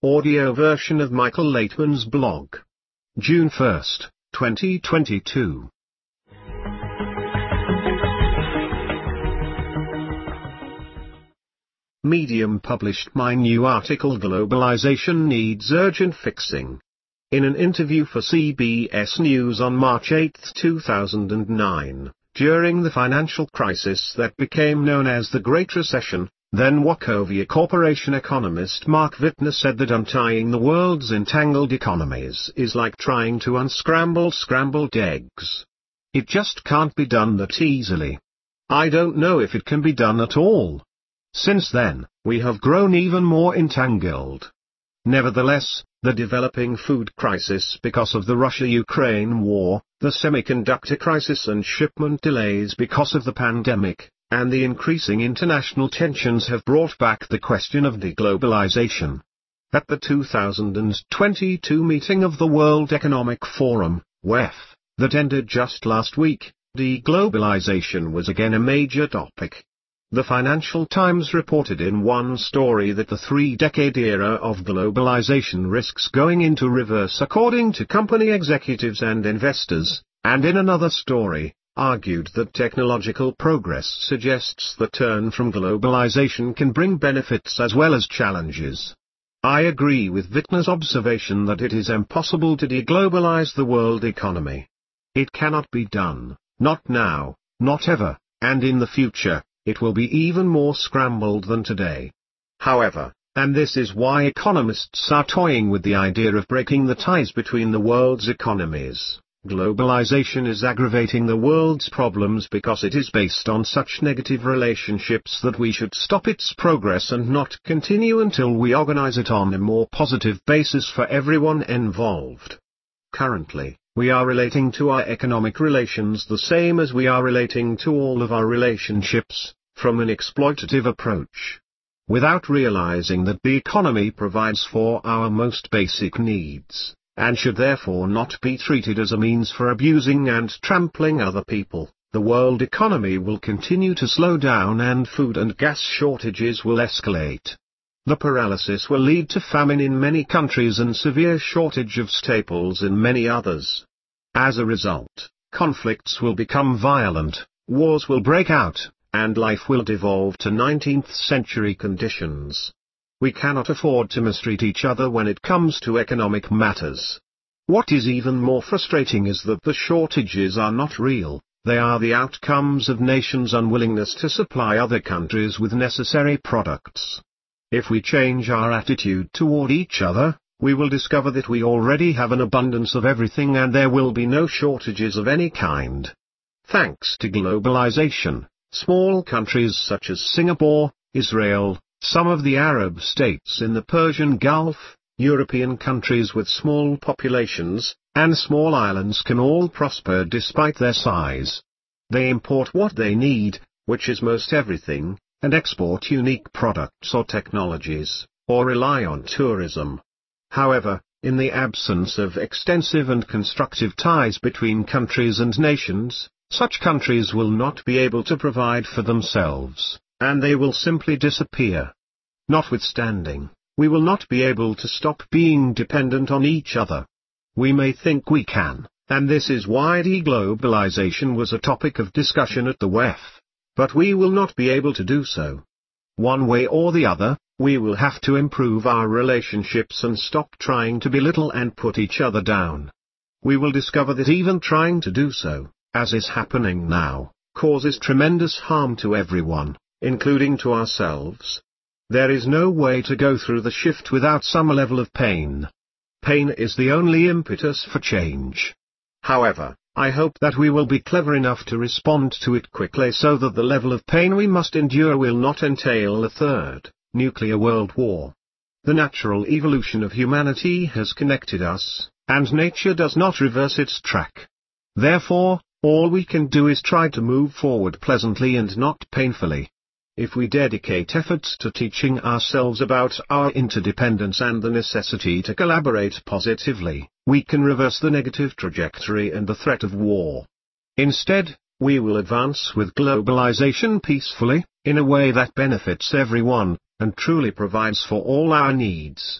Audio version of Michael Laitman's blog. June 1st, 2022. Medium published my new article "Globalization Needs Urgent Fixing." In an interview for CBS News on March 8, 2009, during the financial crisis that became known as the Great Recession, then Wachovia Corporation economist Mark Wittner said that untying the world's entangled economies is like trying to unscramble scrambled eggs. It just can't be done that easily. I don't know if it can be done at all. Since then, we have grown even more entangled. Nevertheless, the developing food crisis because of the Russia-Ukraine war, the semiconductor crisis and shipment delays because of the pandemic, and the increasing international tensions have brought back the question of deglobalization. At the 2022 meeting of the World Economic Forum, WEF, that ended just last week, deglobalization was again a major topic. The Financial Times reported in one story that the 3-decade era of globalization risks going into reverse according to company executives and investors, and in another story, argued that technological progress suggests the turn from globalization can bring benefits as well as challenges. I agree with Wittner's observation that it is impossible to deglobalize the world economy. It cannot be done, not now, not ever, and in the future, it will be even more scrambled than today. However, and this is why economists are toying with the idea of breaking the ties between the world's economies, globalization is aggravating the world's problems because it is based on such negative relationships that we should stop its progress and not continue until we organize it on a more positive basis for everyone involved. Currently, we are relating to our economic relations the same as we are relating to all of our relationships, from an exploitative approach. Without realizing that the economy provides for our most basic needs, and should therefore not be treated as a means for abusing and trampling other people, the world economy will continue to slow down and food and gas shortages will escalate. The paralysis will lead to famine in many countries and severe shortage of staples in many others. As a result, conflicts will become violent, wars will break out, and life will devolve to 19th century conditions. We cannot afford to mistreat each other when it comes to economic matters. What is even more frustrating is that the shortages are not real, they are the outcomes of nations' unwillingness to supply other countries with necessary products. If we change our attitude toward each other, we will discover that we already have an abundance of everything and there will be no shortages of any kind. Thanks to globalization, small countries such as Singapore, Israel, some of the Arab states in the Persian Gulf, European countries with small populations, and small islands can all prosper despite their size. They import what they need, which is most everything, and export unique products or technologies, or rely on tourism. However, in the absence of extensive and constructive ties between countries and nations, such countries will not be able to provide for themselves, and they will simply disappear. Notwithstanding, we will not be able to stop being dependent on each other. We may think we can, and this is why deglobalization was a topic of discussion at the WEF. But we will not be able to do so. One way or the other, we will have to improve our relationships and stop trying to belittle and put each other down. We will discover that even trying to do so, as is happening now, causes tremendous harm to everyone, including to ourselves. There is no way to go through the shift without some level of pain. Pain is the only impetus for change. However, I hope that we will be clever enough to respond to it quickly so that the level of pain we must endure will not entail a third, nuclear world war. The natural evolution of humanity has connected us, and nature does not reverse its track. Therefore, all we can do is try to move forward pleasantly and not painfully. If we dedicate efforts to teaching ourselves about our interdependence and the necessity to collaborate positively, we can reverse the negative trajectory and the threat of war. Instead, we will advance with globalization peacefully, in a way that benefits everyone, and truly provides for all our needs.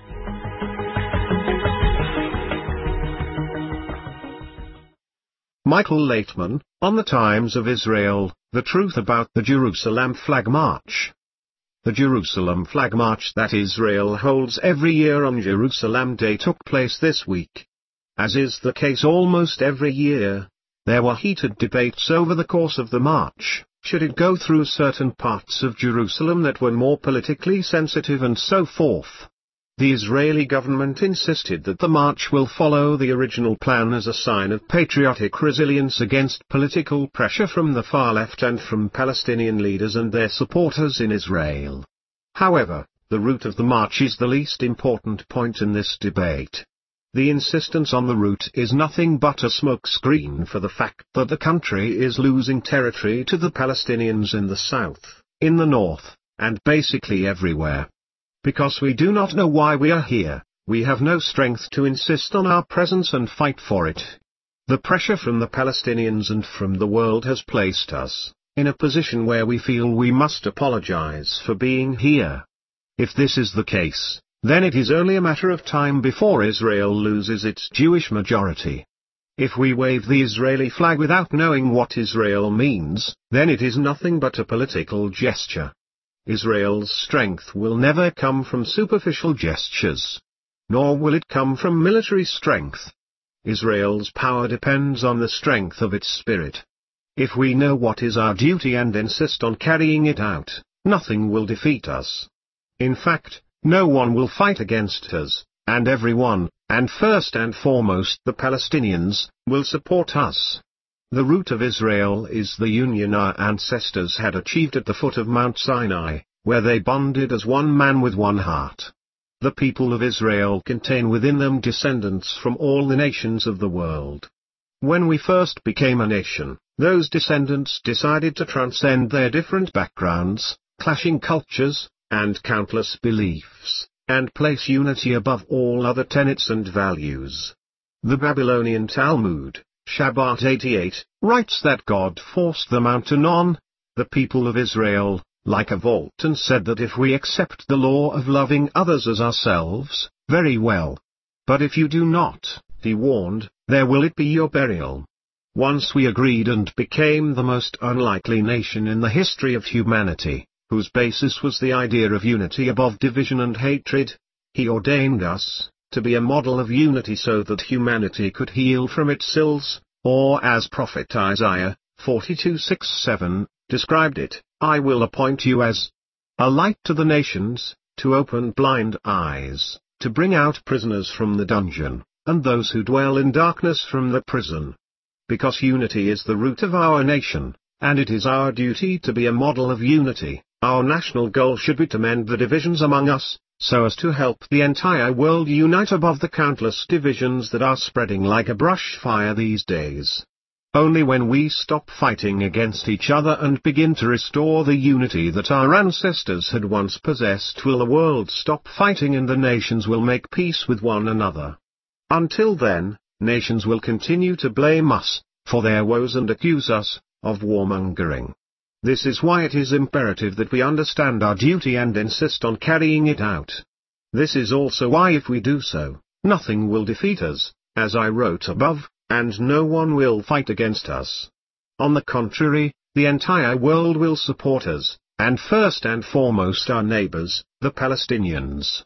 Michael Laitman, on the Times of Israel, The Truth About the Jerusalem Flag March. The Jerusalem Flag March that Israel holds every year on Jerusalem Day took place this week. As is the case almost every year, there were heated debates over the course of the march. Should it go through certain parts of Jerusalem that were more politically sensitive and so forth? The Israeli government insisted that the march will follow the original plan as a sign of patriotic resilience against political pressure from the far left and from Palestinian leaders and their supporters in Israel. However, the route of the march is the least important point in this debate. The insistence on the route is nothing but a smokescreen for the fact that the country is losing territory to the Palestinians in the south, in the north, and basically everywhere. Because we do not know why we are here, we have no strength to insist on our presence and fight for it. The pressure from the Palestinians and from the world has placed us in a position where we feel we must apologize for being here. If this is the case, then it is only a matter of time before Israel loses its Jewish majority. If we wave the Israeli flag without knowing what Israel means, then it is nothing but a political gesture. Israel's strength will never come from superficial gestures. Nor will it come from military strength. Israel's power depends on the strength of its spirit. If we know what is our duty and insist on carrying it out, nothing will defeat us. In fact, no one will fight against us, and everyone, and first and foremost the Palestinians, will support us. The root of Israel is the union our ancestors had achieved at the foot of Mount Sinai, where they bonded as one man with one heart. The people of Israel contain within them descendants from all the nations of the world. When we first became a nation, those descendants decided to transcend their different backgrounds, clashing cultures, and countless beliefs, and place unity above all other tenets and values. The Babylonian Talmud, Shabbat 88, writes that God forced the mountain on the people of Israel, like a vault, and said that if we accept the law of loving others as ourselves, very well. But if you do not, he warned, there will it be your burial. Once we agreed and became the most unlikely nation in the history of humanity, whose basis was the idea of unity above division and hatred. He ordained us to be a model of unity so that humanity could heal from its ills, or as Prophet Isaiah 42:6-7 described it, I will appoint you as a light to the nations, to open blind eyes, to bring out prisoners from the dungeon, and those who dwell in darkness from the prison. Because unity is the root of our nation, and it is our duty to be a model of unity, our national goal should be to mend the divisions among us, so as to help the entire world unite above the countless divisions that are spreading like a brush fire these days. Only when we stop fighting against each other and begin to restore the unity that our ancestors had once possessed will the world stop fighting and the nations will make peace with one another. Until then, nations will continue to blame us for their woes and accuse us of warmongering. This is why it is imperative that we understand our duty and insist on carrying it out. This is also why if we do so, nothing will defeat us, as I wrote above, and no one will fight against us. On the contrary, the entire world will support us, and first and foremost our neighbors, the Palestinians.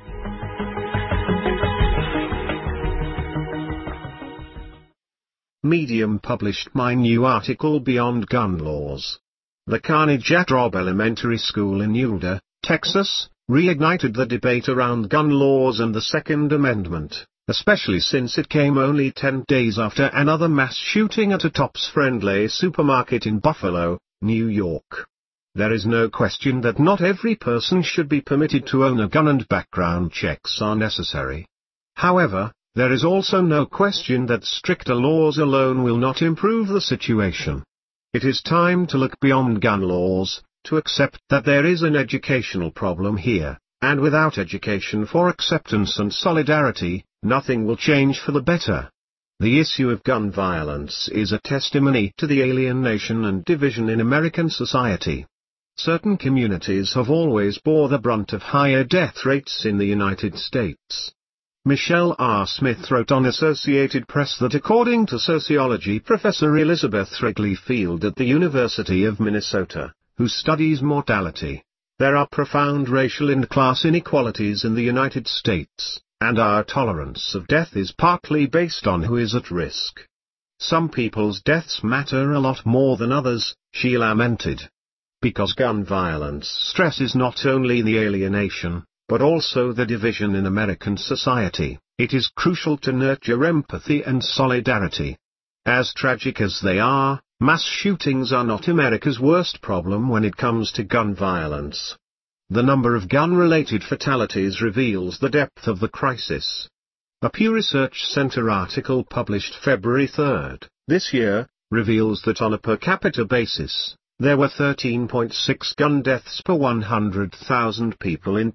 Medium published my new article Beyond Gun Laws. The carnage at Robb Elementary School in Ulda, Texas, reignited the debate around gun laws and the Second Amendment, especially since it came only 10 days after another mass shooting at a Tops Friendly supermarket in Buffalo, New York. There is no question that not every person should be permitted to own a gun and background checks are necessary. However, there is also no question that stricter laws alone will not improve the situation. It is time to look beyond gun laws, to accept that there is an educational problem here, and without education for acceptance and solidarity, nothing will change for the better. The issue of gun violence is a testimony to the alienation and division in American society. Certain communities have always bore the brunt of higher death rates in the United States. Michelle R. Smith wrote on Associated Press that according to sociology professor Elizabeth Wrigley Field at the University of Minnesota, who studies mortality, there are profound racial and class inequalities in the United States, and our tolerance of death is partly based on who is at risk. Some people's deaths matter a lot more than others, she lamented. Because gun violence stresses not only the alienation, but also the division in American society, it is crucial to nurture empathy and solidarity. As tragic as they are, mass shootings are not America's worst problem when it comes to gun violence. The number of gun-related fatalities reveals the depth of the crisis. A Pew Research Center article published February 3 this year, reveals that on a per capita basis, there were 13.6 gun deaths per 100,000 people in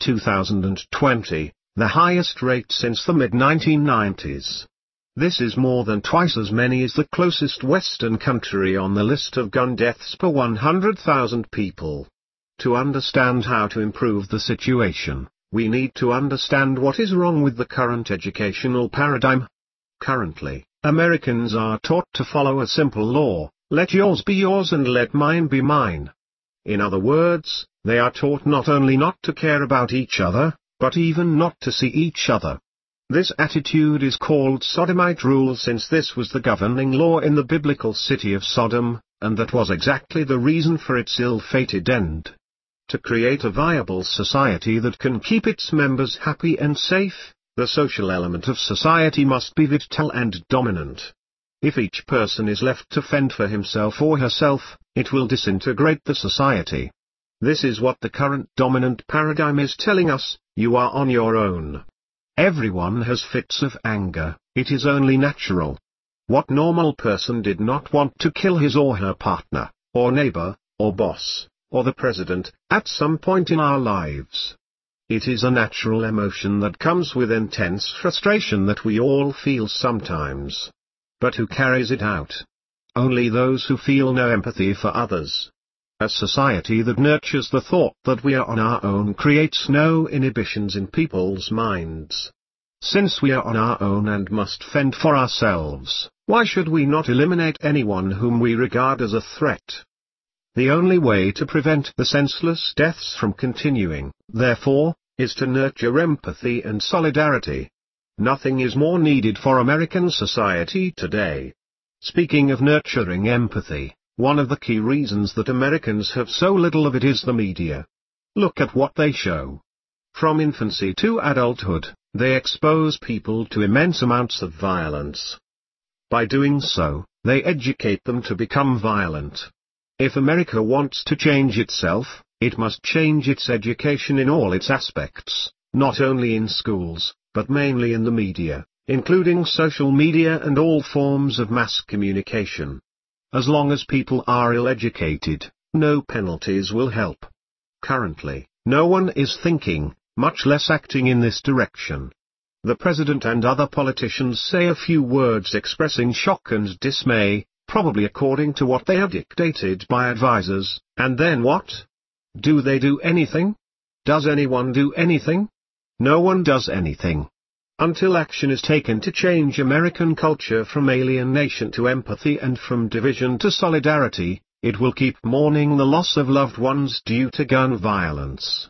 2020, the highest rate since the mid-1990s. This is more than twice as many as the closest Western country on the list of gun deaths per 100,000 people. To understand how to improve the situation, we need to understand what is wrong with the current educational paradigm. Currently, Americans are taught to follow a simple law: let yours be yours and let mine be mine. In other words, they are taught not only not to care about each other, but even not to see each other. This attitude is called Sodomite rule, since this was the governing law in the biblical city of Sodom, and that was exactly the reason for its ill-fated end. To create a viable society that can keep its members happy and safe, the social element of society must be vital and dominant. If each person is left to fend for himself or herself, it will disintegrate the society. This is what the current dominant paradigm is telling us: you are on your own. Everyone has fits of anger, it is only natural. What normal person did not want to kill his or her partner, or neighbor, or boss, or the president, at some point in our lives? It is a natural emotion that comes with intense frustration that we all feel sometimes. But who carries it out? Only those who feel no empathy for others. A society that nurtures the thought that we are on our own creates no inhibitions in people's minds. Since we are on our own and must fend for ourselves, why should we not eliminate anyone whom we regard as a threat? The only way to prevent the senseless deaths from continuing, therefore, is to nurture empathy and solidarity. Nothing is more needed for American society today. Speaking of nurturing empathy, one of the key reasons that Americans have so little of it is the media. Look at what they show. From infancy to adulthood, they expose people to immense amounts of violence. By doing so, they educate them to become violent. If America wants to change itself, it must change its education in all its aspects, not only in schools, but mainly in the media, including social media and all forms of mass communication. As long as people are ill-educated, no penalties will help. Currently, no one is thinking, much less acting in this direction. The president and other politicians say a few words expressing shock and dismay, probably according to what they are dictated by advisors, and then what? Do they do anything? Does anyone do anything? No one does anything. Until action is taken to change American culture from alienation to empathy and from division to solidarity, it will keep mourning the loss of loved ones due to gun violence.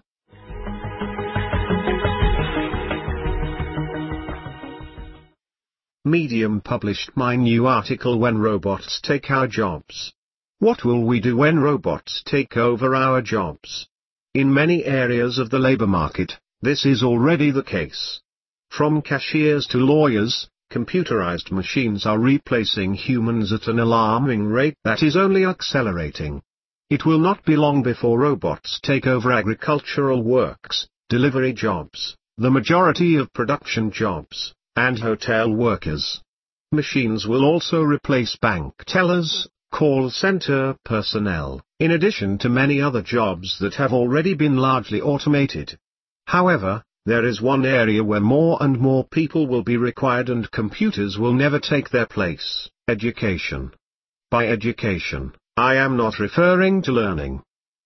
Medium published my new article, When Robots Take Our Jobs. What will we do when robots take over our jobs? In many areas of the labor market, this is already the case. From cashiers to lawyers, computerized machines are replacing humans at an alarming rate that is only accelerating. It will not be long before robots take over agricultural works, delivery jobs, the majority of production jobs, and hotel workers. Machines will also replace bank tellers, call center personnel, in addition to many other jobs that have already been largely automated. However, there is one area where more and more people will be required and computers will never take their place: education. By education, I am not referring to learning.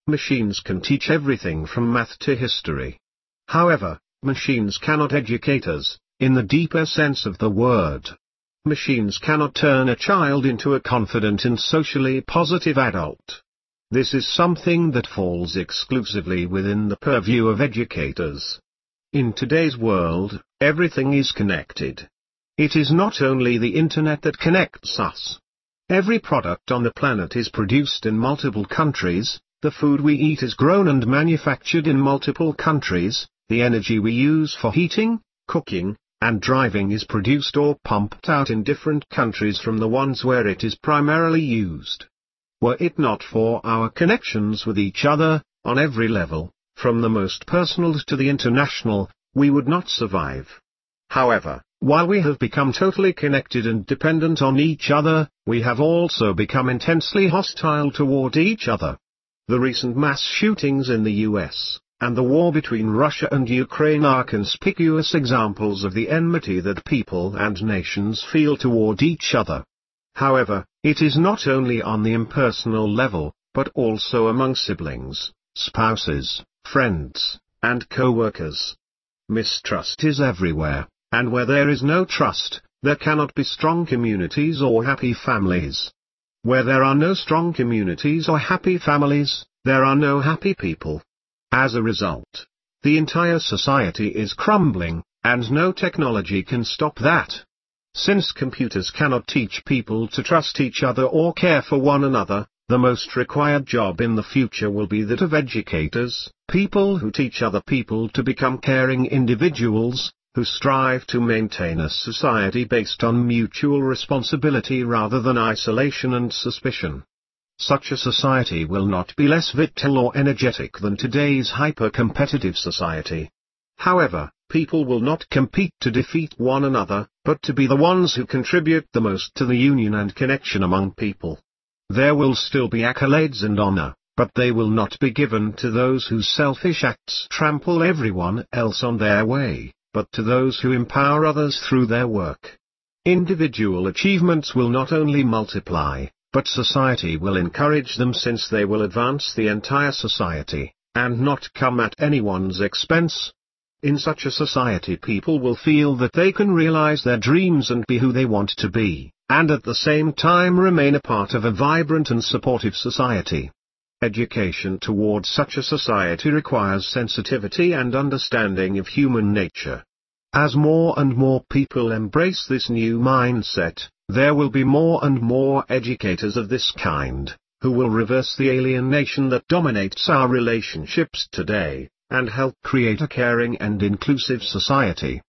Machines can teach everything from math to history. However, machines cannot educate us, in the deeper sense of the word. Machines cannot turn a child into a confident and socially positive adult. This is something that falls exclusively within the purview of educators. In today's world, everything is connected. It is not only the internet that connects us. Every product on the planet is produced in multiple countries, the food we eat is grown and manufactured in multiple countries, the energy we use for heating, cooking, and driving is produced or pumped out in different countries from the ones where it is primarily used. Were it not for our connections with each other, on every level, from the most personal to the international, we would not survive. However, while we have become totally connected and dependent on each other, we have also become intensely hostile toward each other. The recent mass shootings in the US, and the war between Russia and Ukraine are conspicuous examples of the enmity that people and nations feel toward each other. However, it is not only on the impersonal level, but also among siblings, spouses, friends, and co-workers. Mistrust is everywhere, and where there is no trust, there cannot be strong communities or happy families. Where there are no strong communities or happy families, there are no happy people. As a result, the entire society is crumbling, and no technology can stop that. Since computers cannot teach people to trust each other or care for one another, the most required job in the future will be that of educators, people who teach other people to become caring individuals, who strive to maintain a society based on mutual responsibility rather than isolation and suspicion. Such a society will not be less vital or energetic than today's hyper-competitive society. However, people will not compete to defeat one another, but to be the ones who contribute the most to the union and connection among people. There will still be accolades and honor, but they will not be given to those whose selfish acts trample everyone else on their way, but to those who empower others through their work. Individual achievements will not only multiply, but society will encourage them, since they will advance the entire society, and not come at anyone's expense. In such a society, people will feel that they can realize their dreams and be who they want to be, and at the same time remain a part of a vibrant and supportive society. Education towards such a society requires sensitivity and understanding of human nature. As more and more people embrace this new mindset, there will be more and more educators of this kind, who will reverse the alienation that dominates our relationships today, and help create a caring and inclusive society.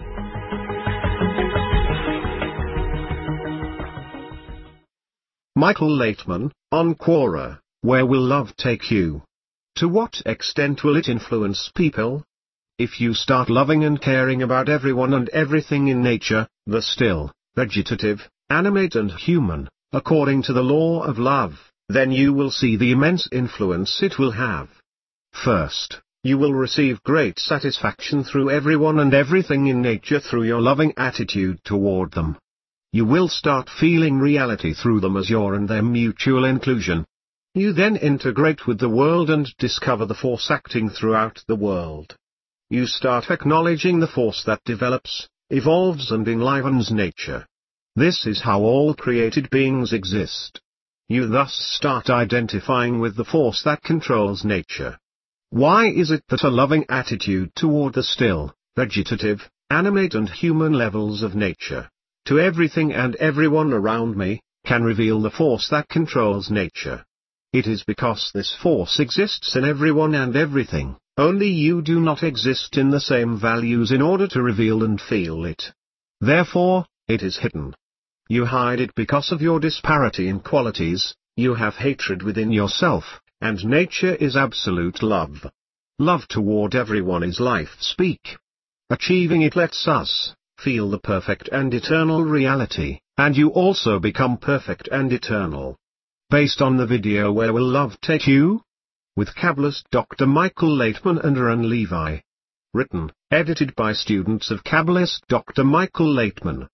Michael Laitman, on Quora, where will love take you? To what extent will it influence people? If you start loving and caring about everyone and everything in nature, the still, vegetative, animate and human, according to the law of love, then you will see the immense influence it will have. First, you will receive great satisfaction through everyone and everything in nature through your loving attitude toward them. You will start feeling reality through them as your and their mutual inclusion. You then integrate with the world and discover the force acting throughout the world. You start acknowledging the force that develops, evolves and enlivens nature. This is how all created beings exist. You thus start identifying with the force that controls nature. Why is it that a loving attitude toward the still, vegetative, animate and human levels of nature, to everything and everyone around me, can reveal the force that controls nature? It is because this force exists in everyone and everything, only you do not exist in the same values in order to reveal and feel it. Therefore, it is hidden. You hide it because of your disparity in qualities, you have hatred within yourself, and nature is absolute love. Love toward everyone is life speak. Achieving it lets us feel the perfect and eternal reality, and you also become perfect and eternal. Based on the video Where Will Love Take You? With Kabbalist Dr. Michael Laitman and Aaron Levi. Written, edited by students of Kabbalist Dr. Michael Laitman.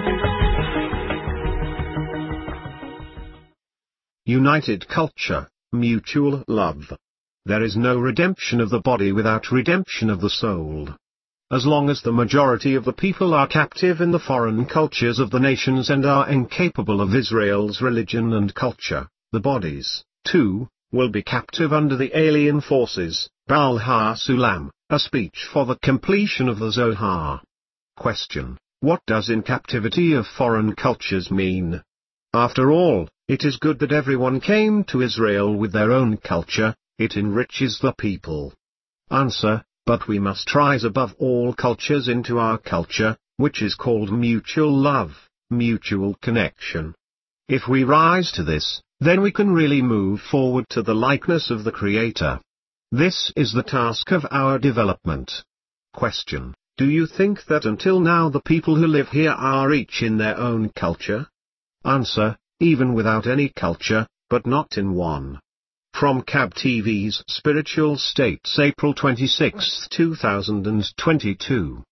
United Culture, mutual love. There is no redemption of the body without redemption of the soul. As long as the majority of the people are captive in the foreign cultures of the nations and are incapable of Israel's religion and culture, the bodies, too, will be captive under the alien forces. Baal HaSulam, a speech for the completion of the Zohar. Question: what does in captivity of foreign cultures mean? After all, it is good that everyone came to Israel with their own culture, it enriches the people. Answer: but we must rise above all cultures into our culture, which is called mutual love, mutual connection. If we rise to this, then we can really move forward to the likeness of the Creator. This is the task of our development. Question: do you think that until now the people who live here are each in their own culture? Answer: even without any culture, but not in one. From CAB TV's Spiritual States, April 26, 2022.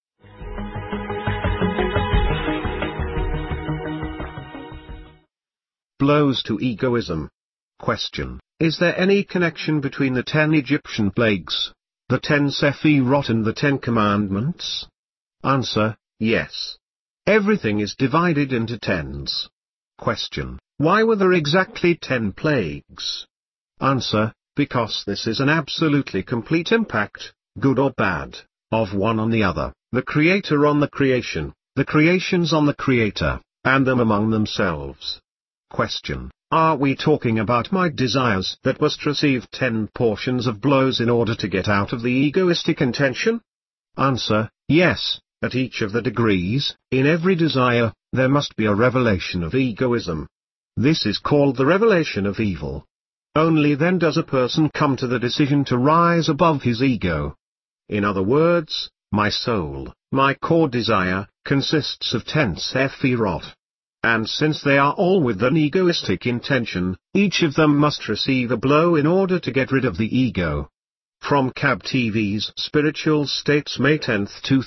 Blows to egoism. Question: is there any connection between the 10 Egyptian plagues, the 10 Sephirot and the 10 Commandments? Answer: yes. Everything is divided into tens. Question: why were there exactly 10 plagues? Answer: because this is an absolutely complete impact, good or bad, of one on the other, the Creator on the creation, the creations on the Creator, and them among themselves. Question: are we talking about my desires that must receive 10 portions of blows in order to get out of the egoistic intention? Answer: yes, at each of the degrees, in every desire, there must be a revelation of egoism. This is called the revelation of evil. Only then does a person come to the decision to rise above his ego. In other words, my soul, my core desire, consists of 10 Sephirot. And since they are all with an egoistic intention, each of them must receive a blow in order to get rid of the ego. From CAB TV's Spiritual States, May 10,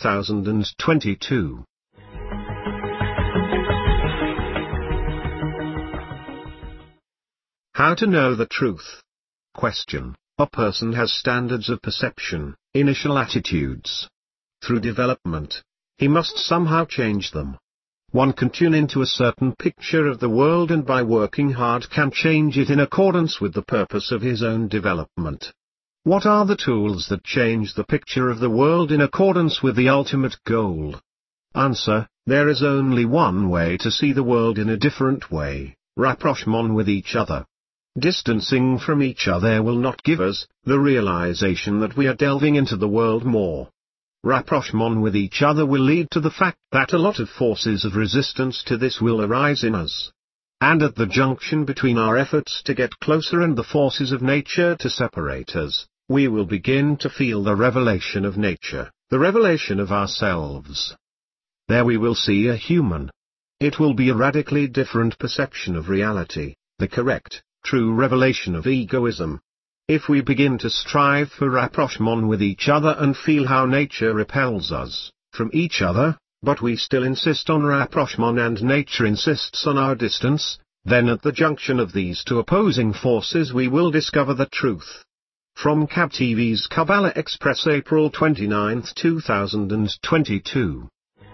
2022. How to know the truth? Question: a person has standards of perception, initial attitudes. Through development, he must somehow change them. One can tune into a certain picture of the world and by working hard can change it in accordance with the purpose of his own development. What are the tools that change the picture of the world in accordance with the ultimate goal? Answer: there is only one way to see the world in a different way, rapprochement with each other. Distancing from each other will not give us the realization that we are delving into the world more. Rapprochement with each other will lead to the fact that a lot of forces of resistance to this will arise in us. And at the junction between our efforts to get closer and the forces of nature to separate us, we will begin to feel the revelation of nature, the revelation of ourselves. There we will see a human. It will be a radically different perception of reality, the correct, true revelation of egoism. If we begin to strive for rapprochement with each other and feel how nature repels us from each other, but we still insist on rapprochement and nature insists on our distance, then at the junction of these two opposing forces we will discover the truth. From CAB TV's Kabbalah Express, April 29, 2022.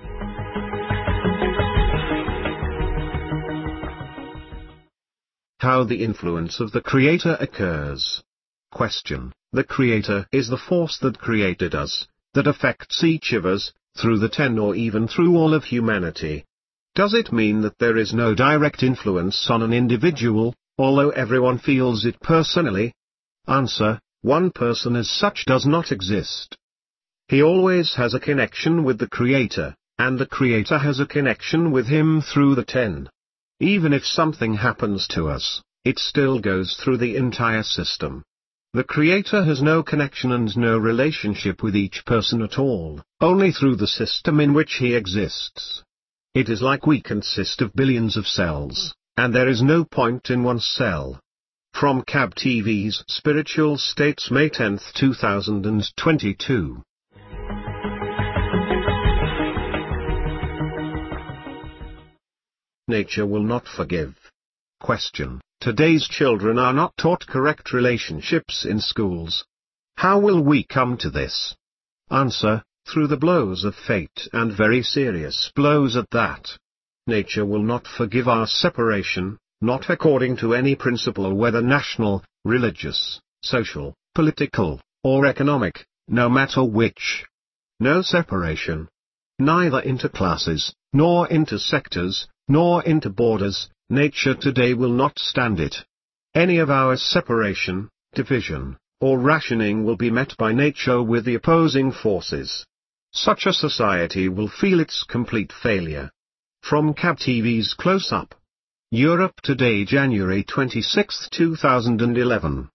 How the influence of the Creator occurs. Question: the Creator is the force that created us, that affects each of us, through the 10 or even through all of humanity. Does it mean that there is no direct influence on an individual, although everyone feels it personally? Answer: one person as such does not exist. He always has a connection with the Creator, and the Creator has a connection with him through the 10. Even if something happens to us, it still goes through the entire system. The Creator has no connection and no relationship with each person at all, only through the system in which he exists. It is like we consist of billions of cells, and there is no point in one cell. From CAB TV's Spiritual States, May 10, 2022. Nature will not forgive. Question: Today's children are not taught correct relationships in schools. How will we come to this? Answer: through the blows of fate, and very serious blows at that. Nature will not forgive our separation, not according to any principle, whether national, religious, social, political, or economic, no matter which. No separation. Neither into classes, nor into sectors, nor into borders. Nature today will not stand it. Any of our separation, division, or rationing will be met by nature with the opposing forces. Such a society will feel its complete failure. From CAB TV's Close Up. Europe Today, January 26, 2011.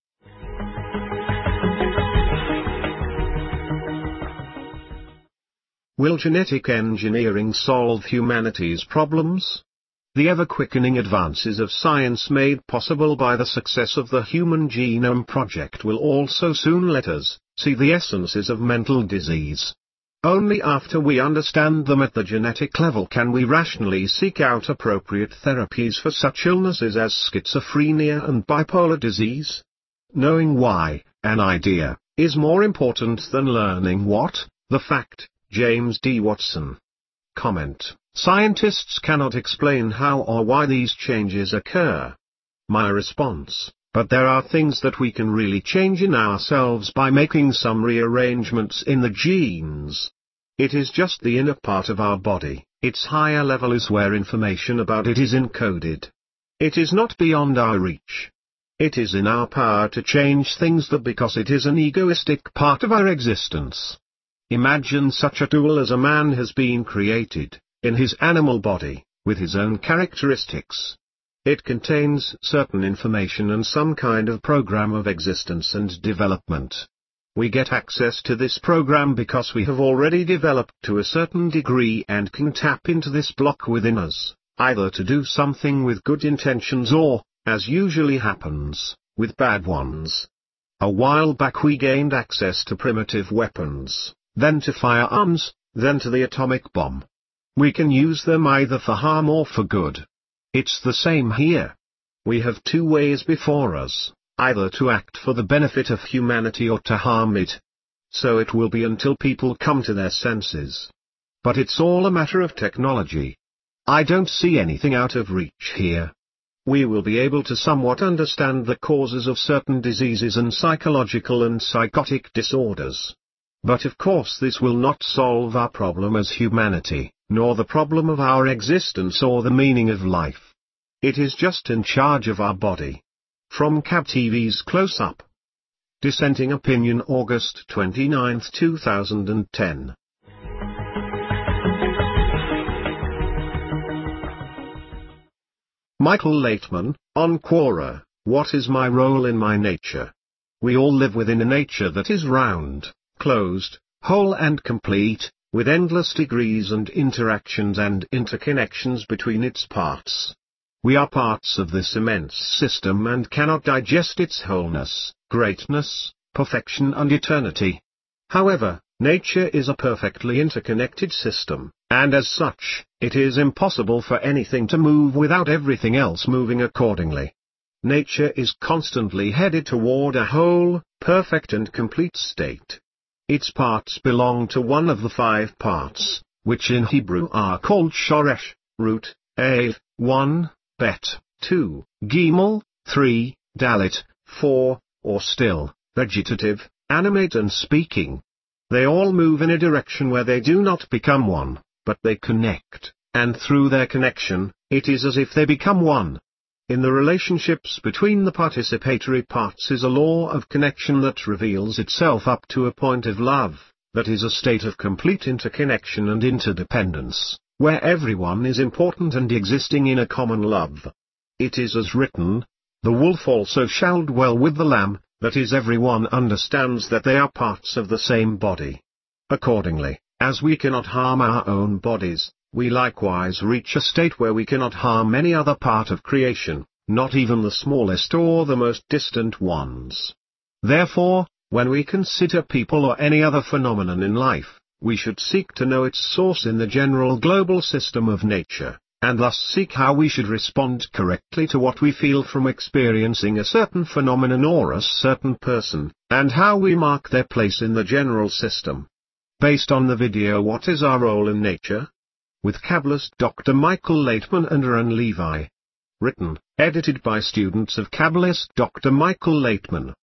Will genetic engineering solve humanity's problems? The ever-quickening advances of science made possible by the success of the Human Genome Project will also soon let us see the essences of mental disease. Only after we understand them at the genetic level can we rationally seek out appropriate therapies for such illnesses as schizophrenia and bipolar disease. Knowing why, an idea, is more important than learning what, the fact. James D. Watson. Comment: scientists cannot explain how or why these changes occur. My response: but there are things that we can really change in ourselves by making some rearrangements in the genes. It is just the inner part of our body, its higher level is where information about it is encoded. It is not beyond our reach. It is in our power to change things because it is an egoistic part of our existence. Imagine such a tool as a man has been created, in his animal body, with his own characteristics. It contains certain information and some kind of program of existence and development. We get access to this program because we have already developed to a certain degree and can tap into this block within us, either to do something with good intentions or, as usually happens, with bad ones. A while back we gained access to primitive weapons, then to firearms, then to the atomic bomb. We can use them either for harm or for good. It's the same here. We have two ways before us, either to act for the benefit of humanity or to harm it. So it will be until people come to their senses. But it's all a matter of technology. I don't see anything out of reach here. We will be able to somewhat understand the causes of certain diseases and psychological and psychotic disorders. But of course this will not solve our problem as humanity, nor the problem of our existence or the meaning of life. It is just in charge of our body. From CAB TV's Close Up. Dissenting opinion, August 29, 2010. Michael Laitman, on Quora, what is my role in my nature? We all live within a nature that is round, closed, whole and complete, with endless degrees and interactions and interconnections between its parts. We are parts of this immense system and cannot digest its wholeness, greatness, perfection and eternity. However, nature is a perfectly interconnected system, and as such, it is impossible for anything to move without everything else moving accordingly. Nature is constantly headed toward a whole, perfect and complete state. Its parts belong to one of the 5 parts, which in Hebrew are called shoresh, root, aleph, 1, bet, 2, gimel, 3, dalet, 4, or still, vegetative, animate and speaking. They all move in a direction where they do not become one, but they connect, and through their connection, it is as if they become one. In the relationships between the participatory parts is a law of connection that reveals itself up to a point of love, that is a state of complete interconnection and interdependence, where everyone is important and existing in a common love. It is as written, "The wolf also shall dwell with the lamb," that is, everyone understands that they are parts of the same body. Accordingly, as we cannot harm our own bodies, we likewise reach a state where we cannot harm any other part of creation, not even the smallest or the most distant ones. Therefore, when we consider people or any other phenomenon in life, we should seek to know its source in the general global system of nature, and thus seek how we should respond correctly to what we feel from experiencing a certain phenomenon or a certain person, and how we mark their place in the general system. Based on the video What is Our Role in Nature? With Kabbalist Dr. Michael Laitman and Aaron Levi. Written, edited by students of Kabbalist Dr. Michael Laitman.